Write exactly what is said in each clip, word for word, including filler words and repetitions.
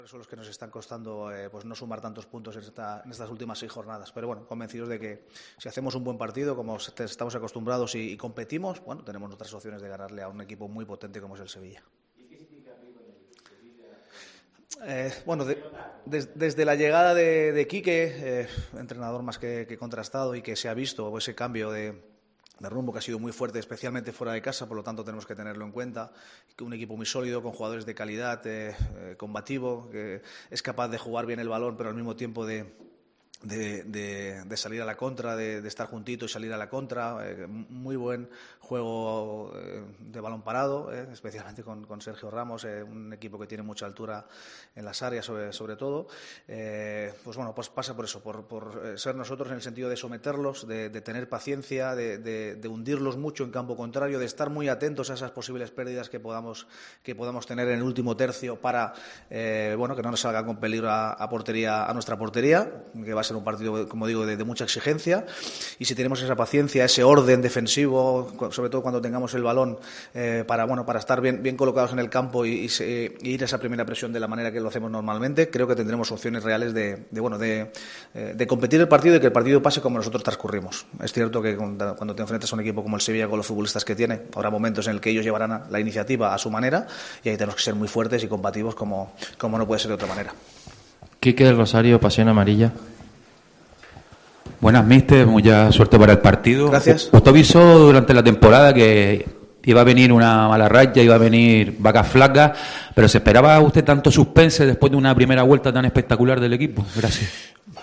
Son los que nos están costando eh, pues no sumar tantos puntos en, esta, en estas últimas seis jornadas. Pero bueno, convencidos de que si hacemos un buen partido, como estamos acostumbrados y, y competimos, bueno, tenemos nuestras opciones de ganarle a un equipo muy potente como es el Sevilla. ¿Y qué significa con el Sevilla? Eh, bueno, de, des, desde la llegada de, de Quique, eh, entrenador más que, que contrastado y que se ha visto ese cambio de... de rumbo que ha sido muy fuerte, especialmente fuera de casa, por lo tanto tenemos que tenerlo en cuenta. Un equipo muy sólido, con jugadores de calidad, eh, eh, combativo, que es capaz de jugar bien el balón, pero al mismo tiempo de, de, de, de salir a la contra, de, de estar juntito y salir a la contra. Eh, muy buen juego eh, de balón parado, eh, especialmente con, con Sergio Ramos, eh, un equipo que tiene mucha altura en las áreas, sobre, sobre todo. Eh, pues bueno, pues pasa por eso, por, por ser nosotros en el sentido de someterlos, de, de tener paciencia, de, de, de hundirlos mucho en campo contrario, de estar muy atentos a esas posibles pérdidas que podamos, que podamos tener en el último tercio para eh, bueno, que no nos salgan con peligro a, a portería, a nuestra portería, que va a ser un partido, como digo, de, de mucha exigencia. Y si tenemos esa paciencia, ese orden defensivo, sobre todo cuando tengamos el balón, eh, para bueno para estar bien, bien colocados en el campo y, y, y ir a esa primera presión de la manera que lo hacemos normalmente, creo que tendremos opciones reales de, de bueno de, de competir el partido y que el partido pase como nosotros transcurrimos. Es cierto que cuando te enfrentas a un equipo como el Sevilla, con los futbolistas que tiene, habrá momentos en el que ellos llevarán la iniciativa a su manera y ahí tenemos que ser muy fuertes y combativos como, como no puede ser de otra manera. Quique del Rosario, Pasión Amarilla. Buenas, míster, mucha suerte para el partido. Gracias. Usted avisó durante la temporada que iba a venir una mala racha, iba a venir vacas flacas, pero ¿se esperaba usted tanto suspense después de una primera vuelta tan espectacular del equipo? Gracias.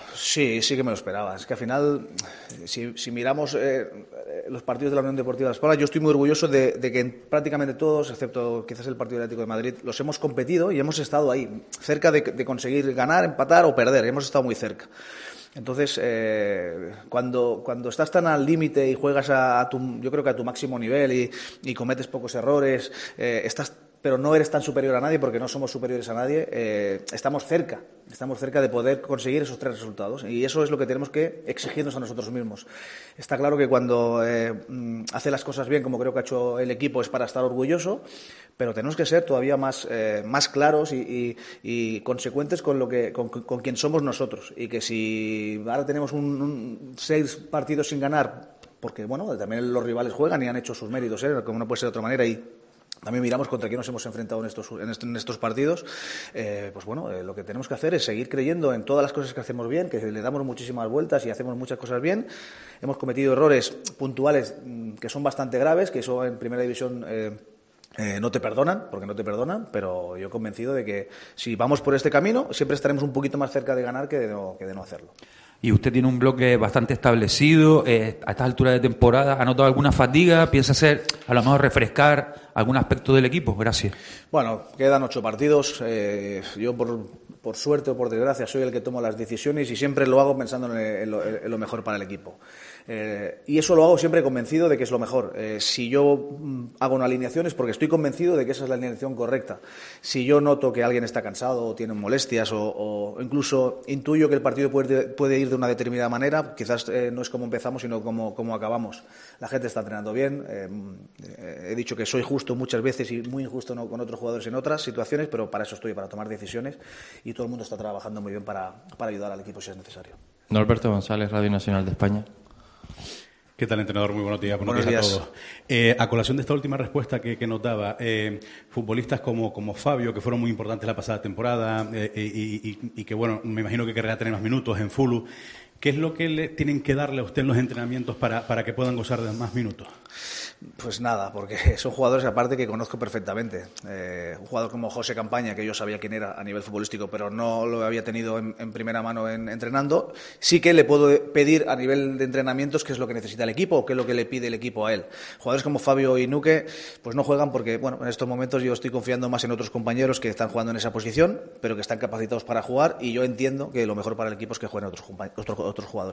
Sí, sí que me lo esperaba. Es que al final, si, si miramos eh, los partidos de la Unión Deportiva Las Palmas, yo estoy muy orgulloso de, de que en prácticamente todos, excepto quizás el partido del Atlético de Madrid, los hemos competido y hemos estado ahí, cerca de, de conseguir ganar, empatar o perder. Hemos estado muy cerca. Entonces, eh, cuando, cuando estás tan al límite y juegas a, a tu, yo creo que a tu máximo nivel y, y cometes pocos errores, eh, estás, pero no eres tan superior a nadie porque no somos superiores a nadie, eh, estamos cerca, estamos cerca de poder conseguir esos tres resultados y eso es lo que tenemos que exigirnos a nosotros mismos. Está claro que cuando eh, hace las cosas bien, como creo que ha hecho el equipo, es para estar orgulloso, pero tenemos que ser todavía más, eh, más claros y, y, y consecuentes con, lo que, con, con quien somos nosotros y que si ahora tenemos un, un, seis partidos sin ganar, porque bueno, también los rivales juegan y han hecho sus méritos, ¿eh? Como no puede ser de otra manera, y también miramos contra quién nos hemos enfrentado en estos, en estos, en estos partidos, eh, pues bueno, eh, lo que tenemos que hacer es seguir creyendo en todas las cosas que hacemos bien, que le damos muchísimas vueltas y hacemos muchas cosas bien. Hemos cometido errores puntuales mmm, que son bastante graves, que eso en Primera División eh, eh, no te perdonan, porque no te perdonan, pero yo convencido de que si vamos por este camino siempre estaremos un poquito más cerca de ganar que de no, que de no hacerlo. Y usted tiene un bloque bastante establecido, eh, a esta altura de temporada, ¿ha notado alguna fatiga? ¿Piensa hacer, a lo mejor, refrescar algún aspecto del equipo? Gracias. Bueno, quedan ocho partidos. Eh, yo, por, por suerte o por desgracia, soy el que tomo las decisiones y siempre lo hago pensando en, en, lo, en lo mejor para el equipo. Eh, y eso lo hago siempre convencido de que es lo mejor. Eh, si yo mm, hago una alineación es porque estoy convencido de que esa es la alineación correcta. Si yo noto que alguien está cansado o tiene molestias o, o incluso intuyo que el partido puede, puede ir de una determinada manera, quizás eh, no es como empezamos, sino como, como acabamos. La gente está entrenando bien. Eh, eh, he dicho que soy justo muchas veces y muy injusto no, con otros jugadores en otras situaciones, pero para eso estoy, para tomar decisiones y todo el mundo está trabajando muy bien para, para ayudar al equipo si es necesario. Norberto González, Radio Nacional de España. ¿Qué tal, entrenador? Muy buenos días. Buenos, buenos días, días a todos. Eh, a colación de esta última respuesta que, que nos daba, eh, futbolistas como, como Fabio, que fueron muy importantes la pasada temporada eh, y, y, y que, bueno, me imagino que querrá tener más minutos en Fulu, ¿qué es lo que le tienen que darle a usted en los entrenamientos para, para que puedan gozar de más minutos? Pues nada, porque son jugadores aparte que conozco perfectamente. Eh, un jugador como José Campaña, que yo sabía quién era a nivel futbolístico, pero no lo había tenido en, en primera mano en, entrenando, sí que le puedo pedir a nivel de entrenamientos qué es lo que necesita el equipo o qué es lo que le pide el equipo a él. Jugadores como Fabio y Nuque pues no juegan porque, bueno, en estos momentos yo estoy confiando más en otros compañeros que están jugando en esa posición, pero que están capacitados para jugar y yo entiendo que lo mejor para el equipo es que jueguen otros, otros, otros jugadores.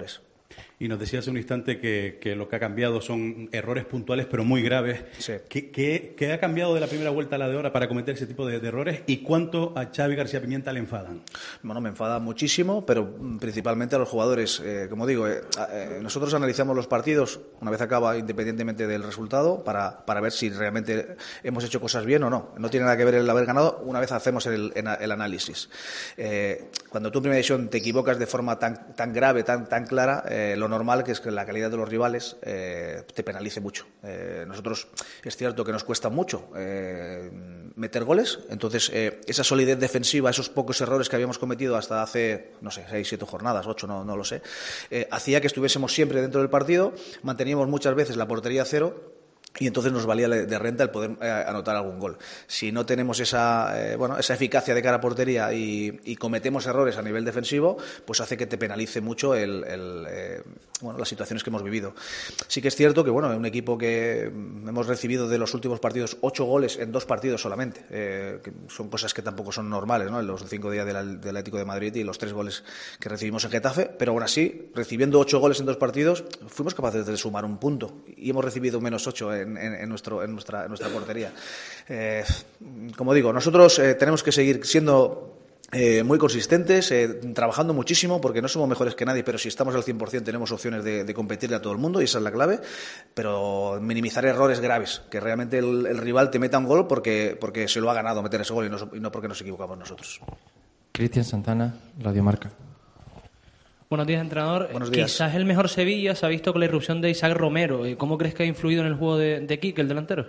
Y nos decía hace un instante que, que lo que ha cambiado son errores puntuales, pero muy graves. Sí. ¿Qué, qué, qué ha cambiado de la primera vuelta a la de ahora para cometer ese tipo de, de errores? ¿Y cuánto a Xavi García Pimienta le enfadan? Bueno, me enfada muchísimo, pero principalmente a los jugadores. Eh, como digo, eh, eh, nosotros analizamos los partidos una vez acaba, independientemente del resultado, para, para ver si realmente hemos hecho cosas bien o no. No tiene nada que ver el haber ganado una vez hacemos el, el análisis. Eh, cuando tú en primera división te equivocas de forma tan, tan grave, tan, tan clara, eh, lo normal que es que la calidad de los rivales eh, te penalice mucho. Eh, nosotros es cierto que nos cuesta mucho eh, meter goles, entonces eh, esa solidez defensiva, esos pocos errores que habíamos cometido hasta hace, no sé, seis, siete jornadas, ocho, no, no lo sé, eh, hacía que estuviésemos siempre dentro del partido, manteníamos muchas veces la portería a cero. Y entonces nos valía de renta el poder eh, anotar algún gol. Si no tenemos esa, eh, bueno, esa eficacia de cara a portería y, y cometemos errores a nivel defensivo, pues hace que te penalice mucho el, el, eh, bueno, las situaciones que hemos vivido. Sí que es cierto que bueno, un equipo que hemos recibido de los últimos partidos ocho goles en dos partidos solamente, eh, que son cosas que tampoco son normales, ¿no? En los cinco días del, del Atlético de Madrid y los tres goles que recibimos en Getafe, pero aún así, recibiendo ocho goles en dos partidos, fuimos capaces de sumar un punto y hemos recibido menos ocho en En, en, nuestro, en, nuestra, en nuestra portería. Eh, como digo, nosotros eh, tenemos que seguir siendo eh, muy consistentes, eh, trabajando muchísimo, porque no somos mejores que nadie, pero si estamos al cien por ciento tenemos opciones de, de competirle a todo el mundo, y esa es la clave, pero minimizar errores graves, que realmente el, el rival te meta un gol porque, porque se lo ha ganado meter ese gol y no, y no porque nos equivocamos nosotros. Cristian Santana, Radio Marca. Buenos días, entrenador. Buenos días. Quizás el mejor Sevilla se ha visto con la irrupción de Isaac Romero. ¿Cómo crees que ha influido en el juego de, de Quique, el delantero?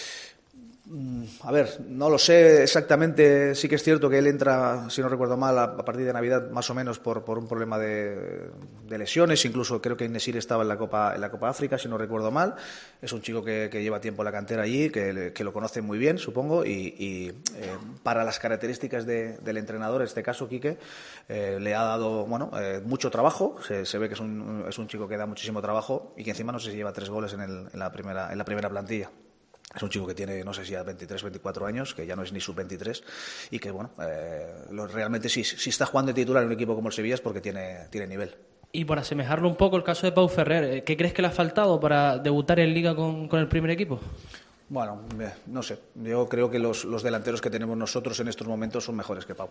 A ver, no lo sé exactamente. Sí que es cierto que él entra, si no recuerdo mal, a partir de Navidad, más o menos por, por un problema de, de lesiones. Incluso creo que Inesir estaba en la Copa en la Copa África, si no recuerdo mal. Es un chico que, que lleva tiempo en la cantera allí, que, que lo conoce muy bien, supongo. Y, y eh, para las características de, del entrenador, en este caso, Quique, eh, le ha dado bueno eh, mucho trabajo. Se, se ve que es un, es un chico que da muchísimo trabajo y que encima no sé si lleva tres goles en, el, en, la, primera, en la primera plantilla. Es un chico que tiene, no sé si a veintitrés, veinticuatro años, que ya no es ni sub veintitrés, y que, bueno, eh, lo, realmente si, si está jugando de titular en un equipo como el Sevilla es porque tiene, tiene nivel. Y por asemejarlo un poco el caso de Pau Ferrer, ¿qué crees que le ha faltado para debutar en Liga con, con el primer equipo? Bueno, eh, no sé. Yo creo que los, los delanteros que tenemos nosotros en estos momentos son mejores que Pau.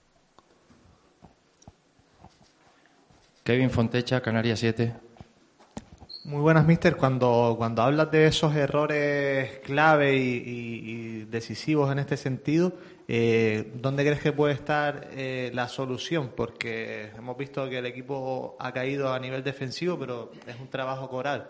Kevin Fontecha, Canarias siete. Muy buenas, míster. Cuando, cuando hablas de esos errores clave y, y, y decisivos en este sentido, eh, ¿dónde crees que puede estar eh, la solución? Porque hemos visto que el equipo ha caído a nivel defensivo, pero es un trabajo coral.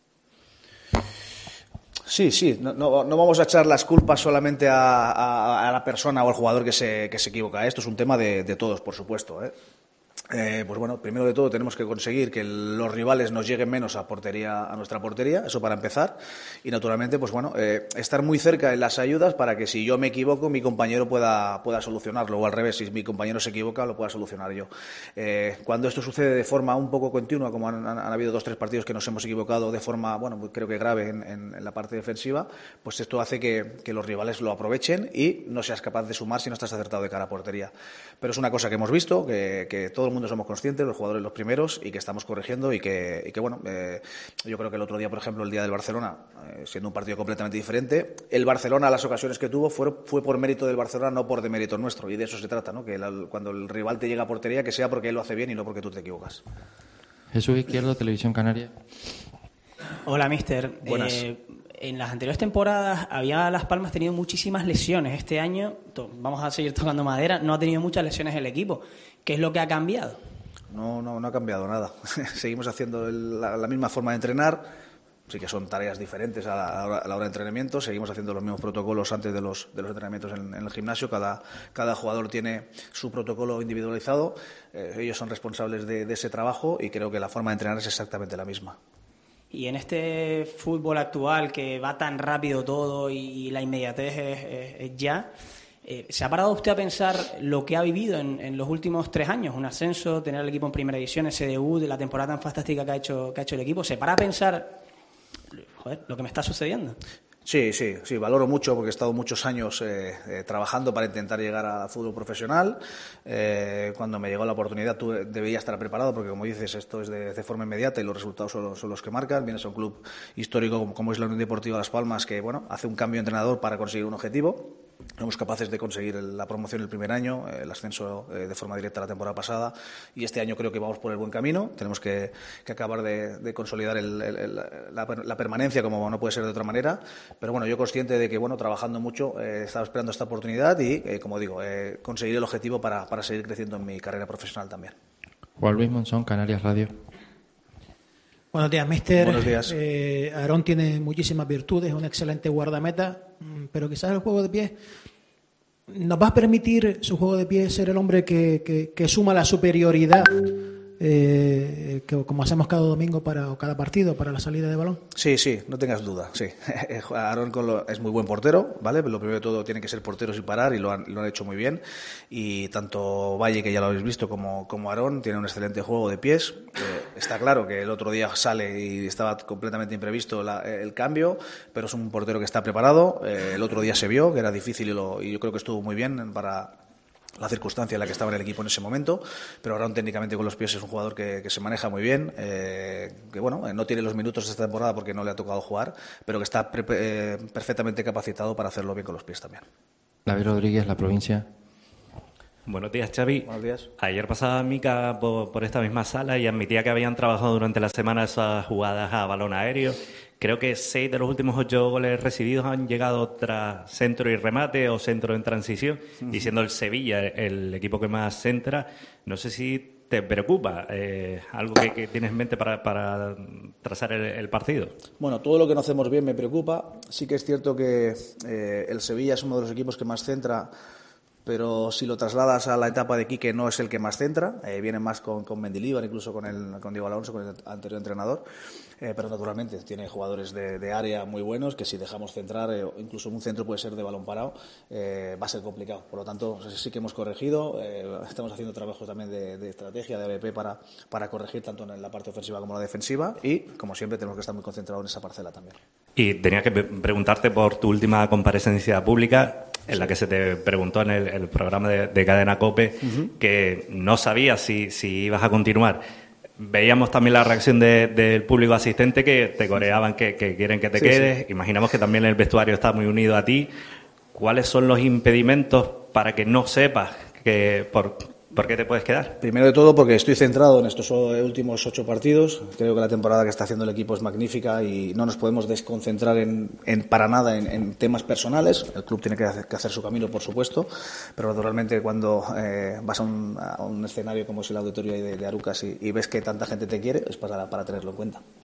Sí, sí, no, no, no vamos a echar las culpas solamente a, a, a la persona o al jugador que se, que se equivoca. Esto es un tema de, de todos, por supuesto, ¿eh? Eh, pues bueno, primero de todo tenemos que conseguir que los rivales nos lleguen menos a portería, a nuestra portería, eso para empezar, y naturalmente, pues bueno, eh, estar muy cerca en las ayudas para que si yo me equivoco, mi compañero pueda, pueda solucionarlo, o al revés, si mi compañero se equivoca, lo pueda solucionar yo. Eh, cuando esto sucede de forma un poco continua, como han, han, han habido dos o tres partidos que nos hemos equivocado de forma, bueno, creo que grave en, en, en la parte defensiva, pues esto hace que, que los rivales lo aprovechen y no seas capaz de sumar si no estás acertado de cara a portería. Pero es una cosa que hemos visto, que, que todo el mundo somos conscientes, los jugadores los primeros, y que estamos corrigiendo y que, y que bueno, eh, yo creo que el otro día, por ejemplo, el día del Barcelona, eh, siendo un partido completamente diferente, el Barcelona, las ocasiones que tuvo fue, fue por mérito del Barcelona, no por demérito nuestro, y de eso se trata, ¿no? Que la, cuando el rival te llega a portería, que sea porque él lo hace bien y no porque tú te equivocas. Jesús Izquierdo, Televisión Canaria. Hola, míster. Buenas. Eh, en las anteriores temporadas había Las Palmas tenido muchísimas lesiones. Este año, to- vamos a seguir tocando madera, no ha tenido muchas lesiones el equipo. ¿Qué es lo que ha cambiado? No, no, no ha cambiado nada. Seguimos haciendo el, la, la misma forma de entrenar. Sí que son tareas diferentes a la, a la, a la hora de entrenamiento. Seguimos haciendo los mismos protocolos antes de los, de los entrenamientos en, en el gimnasio. Cada, cada jugador tiene su protocolo individualizado. Eh, ellos son responsables de, de ese trabajo y creo que la forma de entrenar es exactamente la misma. Y en este fútbol actual que va tan rápido todo y, y la inmediatez es, es, es ya, eh, ¿se ha parado usted a pensar lo que ha vivido en, en los últimos tres años? Un ascenso, tener el equipo en primera división, ese debut de la temporada tan fantástica que ha hecho, que ha hecho el equipo. ¿Se para a pensar, joder, lo que me está sucediendo? Sí, sí, sí, valoro mucho porque he estado muchos años eh, eh, trabajando para intentar llegar al fútbol profesional. Eh, cuando me llegó la oportunidad tuve, debía estar preparado porque, como dices, esto es de, de forma inmediata y los resultados son, son los que marcan. Vienes a un club histórico como, como es la Unión Deportiva Las Palmas que, bueno, hace un cambio de entrenador para conseguir un objetivo. Somos capaces de conseguir la promoción el primer año, el ascenso eh, de forma directa la temporada pasada, y este año creo que vamos por el buen camino. Tenemos que, que acabar de, de consolidar el, el, el, la, la permanencia, como no puede ser de otra manera. Pero bueno, yo consciente de que, bueno, trabajando mucho, eh, estaba esperando esta oportunidad y, eh, como digo, eh, conseguir el objetivo para, para seguir creciendo en mi carrera profesional también. Juan Luis Monzón, Canarias Radio. Buenos días, míster. Buenos días. Eh, Aarón tiene muchísimas virtudes, es un excelente guardameta, pero quizás el juego de pies nos va a permitir, su juego de pies, ser el hombre que, que, que suma la superioridad eh, que, como hacemos cada domingo para o cada partido para la salida de balón. Sí, sí, no tengas duda, sí. Aarón con lo, es muy buen portero, ¿vale? Pero lo primero de todo tiene que ser portero sin parar y lo han, lo han hecho muy bien. Y tanto Valle, que ya lo habéis visto, como, como Aarón tienen un excelente juego de pies. Eh, está claro que el otro día sale y estaba completamente imprevisto la, el cambio, pero es un portero que está preparado. Eh, el otro día se vio que era difícil y, lo, y yo creo que estuvo muy bien para la circunstancia en la que estaba en el equipo en ese momento, pero Aarón técnicamente con los pies es un jugador que, que se maneja muy bien, eh, que bueno, no tiene los minutos de esta temporada porque no le ha tocado jugar, pero que está pre eh, perfectamente capacitado para hacerlo bien con los pies también. David Rodríguez, La Provincia. Buenos días, Xavi. Buenos días. Ayer pasaba Mica por, por esta misma sala y admitía que habían trabajado durante la semana esas jugadas a balón aéreo. Creo que seis de los últimos ocho goles recibidos han llegado tras centro y remate o centro en transición, uh-huh. y siendo el Sevilla el equipo que más centra. No sé si te preocupa eh, algo que, que tienes en mente para, para trazar el, el partido. Bueno, todo lo que no hacemos bien me preocupa. Sí que es cierto que eh, el Sevilla es uno de los equipos que más centra, pero si lo trasladas a la etapa de Quique no es el que más centra, eh, viene más con, con Mendilibar, incluso con, el, con Diego Alonso, con el anterior entrenador, eh, pero naturalmente tiene jugadores de, de área muy buenos que si dejamos centrar, eh, incluso un centro puede ser de balón parado, eh, va a ser complicado. Por lo tanto, sí que hemos corregido, eh, estamos haciendo trabajos también de, de estrategia, de A B P para, para corregir tanto en la parte ofensiva como en la defensiva y, como siempre, tenemos que estar muy concentrados en esa parcela también. Y tenía que preguntarte por tu última comparecencia pública, en la que se te preguntó en el, el programa de, de Cadena COPE, uh-huh. que no sabías si, si ibas a continuar. Veíamos también la reacción de, del público asistente que te coreaban que, que quieren que te sí, quedes. Sí. Imaginamos que también el vestuario está muy unido a ti. ¿Cuáles son los impedimentos para que no sepas que por, por qué te puedes quedar? Primero de todo porque estoy centrado en estos últimos ocho partidos. Creo que la temporada que está haciendo el equipo es magnífica y no nos podemos desconcentrar en, en para nada en, en temas personales. El club tiene que hacer, que hacer su camino, por supuesto, pero naturalmente cuando eh, vas a un, a un escenario como es el auditorio de, de Arucas y, y ves que tanta gente te quiere, es para, para tenerlo en cuenta.